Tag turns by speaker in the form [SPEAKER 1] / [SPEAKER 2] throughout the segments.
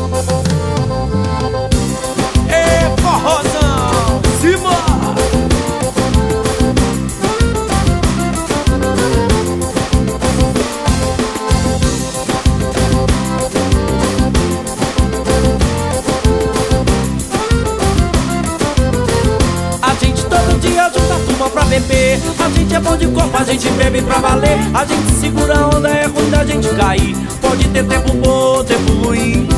[SPEAKER 1] É forrozão, Simão. A gente todo dia junta a turma pra beber. A gente é bom de corpo, a gente bebe pra valer. A gente segura a onda, é ruim da gente cair. Pode ter tempo bom, tempo ruim,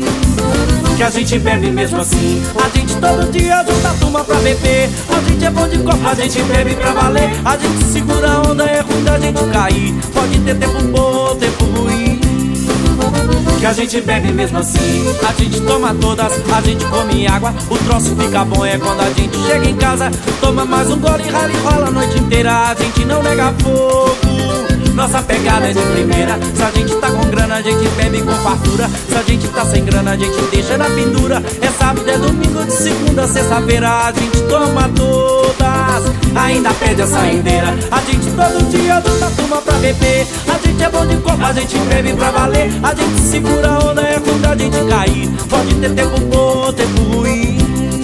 [SPEAKER 1] que a gente bebe mesmo assim. A gente todo dia junta a turma pra beber. A gente é bom de corpo, a gente bebe pra valer. A gente segura a onda, é ruim da gente cair. Pode ter tempo bom, tempo ruim, que a gente bebe mesmo assim. A gente toma todas, a gente come água. O troço fica bom é quando a gente chega em casa, toma mais um gole e rala e rola a noite inteira. A gente não nega fogo, nossa pegada é de primeira. Se a gente tá com grana, a gente bebe com fartura. Se a gente tá sem grana, a gente deixa na pendura. É sábado, é domingo, de segunda a sexta-feira. A gente toma todas, ainda pede a saideira. A gente todo dia junta a turma pra beber. A gente é bom de corpo, a gente bebe pra valer. A gente segura a onda, é quando a gente cair. Pode ter tempo bom, tempo ruim,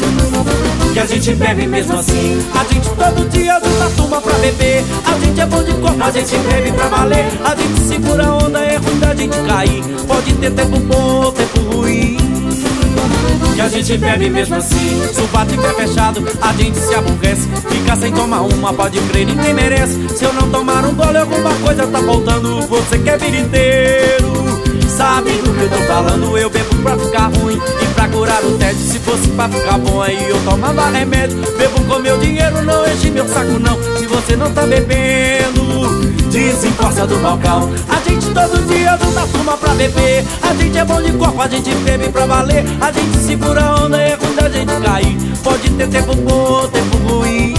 [SPEAKER 1] que a gente bebe mesmo assim. A gente todo dia junta a turma pra beber. A gente é bom de corpo, a gente bebe pra valer. A gente segura a onda, é ruim da gente cair. Pode ter tempo bom, tempo ruim, que a gente bebe mesmo assim. Se o bar tiver fechado, a gente se aborrece. Fica sem tomar uma, pode crer, ninguém merece. Se eu não tomar um gole, alguma coisa tá faltando. Você que é biriteiro, sabe do que eu tô falando. Eu bebo pra ficar ruim e pra curar o tédio. Se fosse pra ficar bom, aí eu tomava remédio. Bebo com meu dinheiro, não enche meu saco não. Se você não tá bebendo, desencosta do balcão. A gente todo dia junta a turma pra beber. A gente é bom de corpo, a gente bebe pra valer. A gente segura a onda, é quando a gente cair. Pode ter tempo bom, tempo ruim,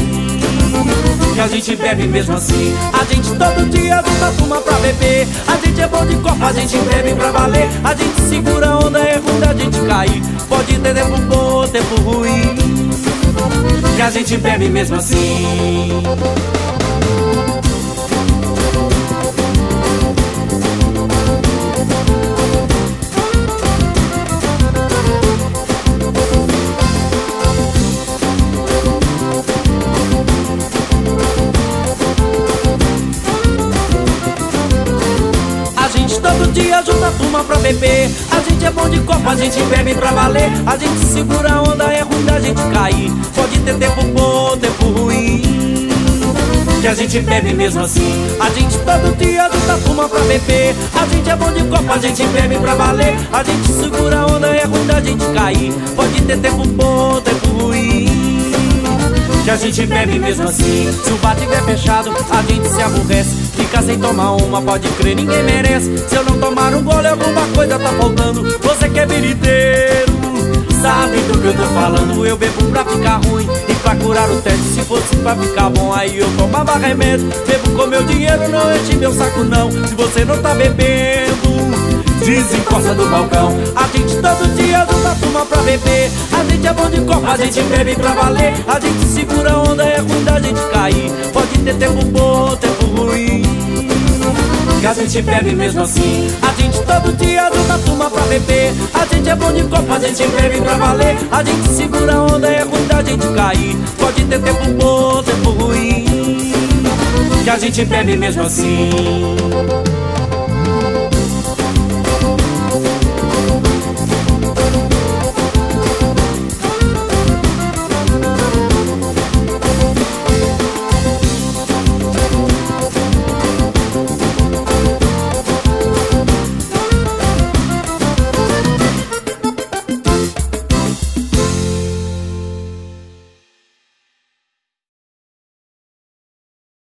[SPEAKER 1] que a gente bebe mesmo assim. A gente todo dia junta a turma pra beber. A gente é bom de corpo, a gente bebe pra valer. A gente segura a onda, é quando a gente cair. Pode ter tempo bom, tempo ruim, que a gente bebe mesmo assim. Todo dia junta a turma pra beber. A gente é bom de corpo, a gente bebe pra valer. A gente segura a onda, é ruim da gente cair. Pode ter tempo bom, tempo ruim, que a gente bebe mesmo assim. A gente todo dia junta a turma pra beber. A gente é bom de corpo, a gente bebe pra valer. A gente segura a onda, é ruim da gente cair. Pode ter tempo bom, tempo ruim, que a gente bebe mesmo assim. Se o bar tiver fechado, a gente se aborrece. Fica sem tomar uma, pode crer, ninguém merece. Se eu não tomar um gole, alguma coisa tá faltando. Você que é biriteiro, sabe do que eu tô falando. Eu bebo pra ficar ruim e pra curar o tédio. Se fosse pra ficar bom, aí eu tomava remédio. Bebo com meu dinheiro, não enche meu saco não. Se você não tá bebendo, desencosta do balcão. A gente todo dia junta a turma pra beber. A gente é bom de corpo, a gente bebe pra valer. A gente segura a onda, é ruim da gente cair. Pode ter tempo bom, tempo ruim, que a gente bebe mesmo assim. A gente todo dia junta a turma pra beber. A gente é bom de corpo, a gente bebe pra valer. A gente segura a onda, é ruim da gente cair. Pode ter tempo bom, tempo ruim, que a gente bebe mesmo assim.